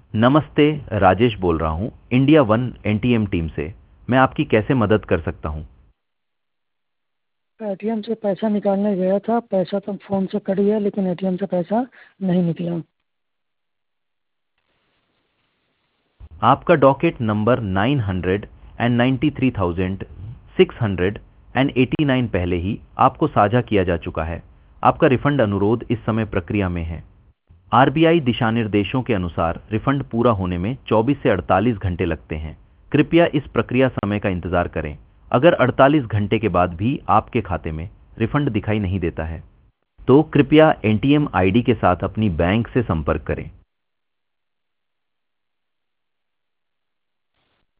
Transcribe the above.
नमस्ते, राजेश बोल रहा हूँ इंडिया वन एनटीएम टीम से। मैं आपकी कैसे मदद कर सकता हूँ? एटीएम से पैसा निकालने गया था। पैसा तो फ़ोन से कट गया, लेकिन एटीएम से पैसा नहीं निकला। आपका डॉकेट नंबर 993,689 पहले ही आपको साझा किया जा चुका है। आपका रिफंड अनुरोध इस समय प्रक्रिया में है। आरबीआई दिशानिर्देशों के अनुसार रिफंड पूरा होने में 24 से 48 घंटे लगते हैं। कृपया इस प्रक्रिया समय का इंतजार करें। अगर 48 घंटे के बाद भी आपके खाते में रिफंड दिखाई नहीं देता है, तो कृपया एनटीएम आईडी के साथ अपनी बैंक से संपर्क करें।